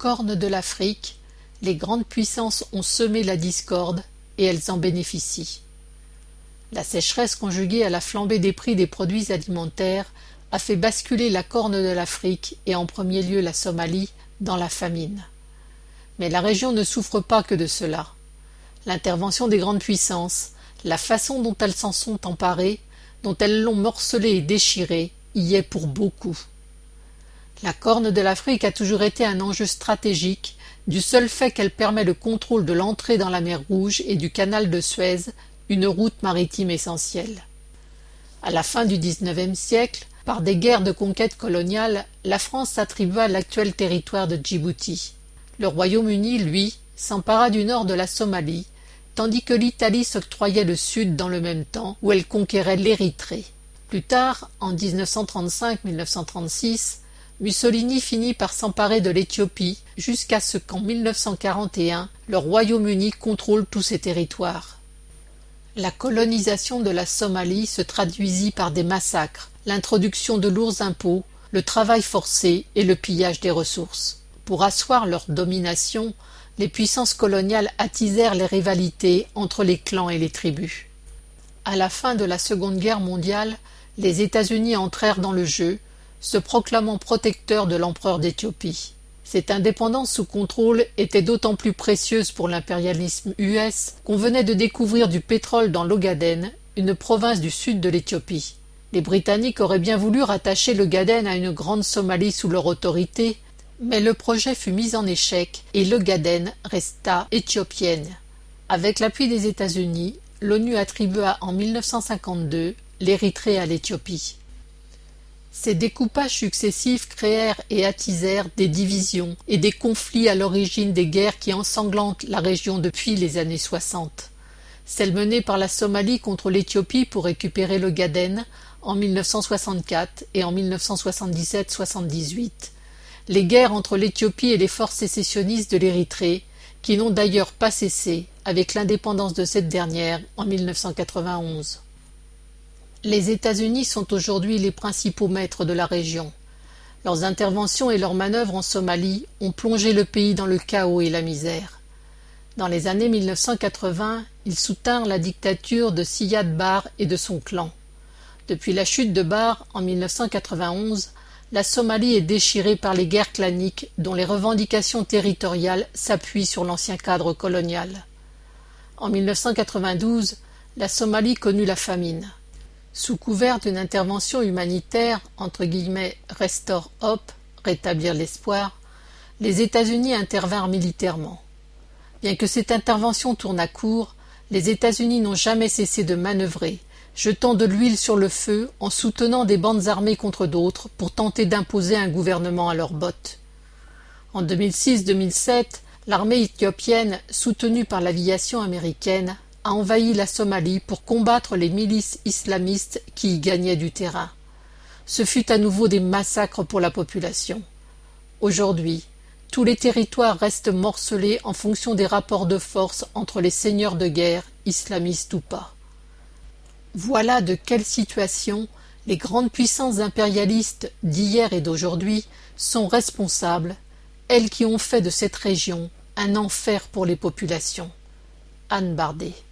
Corne de l'Afrique, les grandes puissances ont semé la discorde et elles en bénéficient. La sécheresse conjuguée à la flambée des prix des produits alimentaires a fait basculer la Corne de l'Afrique et en premier lieu la Somalie dans la famine. Mais la région ne souffre pas que de cela. L'intervention des grandes puissances, la façon dont elles s'en sont emparées, dont elles l'ont morcelée et déchirée, y est pour beaucoup. La Corne de l'Afrique a toujours été un enjeu stratégique, du seul fait qu'elle permet le contrôle de l'entrée dans la mer Rouge et du canal de Suez, une route maritime essentielle. À la fin du XIXe siècle, par des guerres de conquête coloniale, la France s'attribua l'actuel territoire de Djibouti. Le Royaume-Uni, lui, s'empara du nord de la Somalie, tandis que l'Italie s'octroyait le sud dans le même temps, où elle conquérait l'Érythrée. Plus tard, en 1935-1936, Mussolini finit par s'emparer de l'Éthiopie jusqu'à ce qu'en 1941, le Royaume-Uni contrôle tous ces territoires. La colonisation de la Somalie se traduisit par des massacres, l'introduction de lourds impôts, le travail forcé et le pillage des ressources. Pour asseoir leur domination, les puissances coloniales attisèrent les rivalités entre les clans et les tribus. À la fin de la Seconde Guerre mondiale, les États-Unis entrèrent dans le jeu, se proclamant protecteurs de l'empereur d'Éthiopie. Cette indépendance sous contrôle était d'autant plus précieuse pour l'impérialisme US qu'on venait de découvrir du pétrole dans l'Ogaden, une province du sud de l'Éthiopie. Les Britanniques auraient bien voulu rattacher l'Ogaden à une grande Somalie sous leur autorité, mais le projet fut mis en échec et l'Ogaden resta éthiopienne. Avec l'appui des États-Unis, l'ONU attribua en 1952 l'Érythrée à l'Éthiopie. Ces découpages successifs créèrent et attisèrent des divisions et des conflits à l'origine des guerres qui ensanglantent la région depuis les années 60. Celle menée par la Somalie contre l'Éthiopie pour récupérer l'Ogaden en 1964 et en 1977-78. Les guerres entre l'Éthiopie et les forces sécessionnistes de l'Érythrée, qui n'ont d'ailleurs pas cessé avec l'indépendance de cette dernière en 1991. Les États-Unis sont aujourd'hui les principaux maîtres de la région. Leurs interventions et leurs manœuvres en Somalie ont plongé le pays dans le chaos et la misère. Dans les années 1980, ils soutinrent la dictature de Siad Barre et de son clan. Depuis la chute de Barre en 1991, la Somalie est déchirée par les guerres claniques dont les revendications territoriales s'appuient sur l'ancien cadre colonial. En 1992, la Somalie connut la famine. Sous couvert d'une intervention humanitaire, entre guillemets « restore hope », rétablir l'espoir, les États-Unis intervinrent militairement. Bien que cette intervention tourne à court, les États-Unis n'ont jamais cessé de manœuvrer, jetant de l'huile sur le feu en soutenant des bandes armées contre d'autres pour tenter d'imposer un gouvernement à leurs bottes. En 2006-2007, l'armée éthiopienne, soutenue par l'aviation américaine, a envahi la Somalie pour combattre les milices islamistes qui y gagnaient du terrain. Ce fut à nouveau des massacres pour la population. Aujourd'hui, tous les territoires restent morcelés en fonction des rapports de force entre les seigneurs de guerre, islamistes ou pas. Voilà de quelle situation les grandes puissances impérialistes d'hier et d'aujourd'hui sont responsables, elles qui ont fait de cette région un enfer pour les populations. Anne Bardet.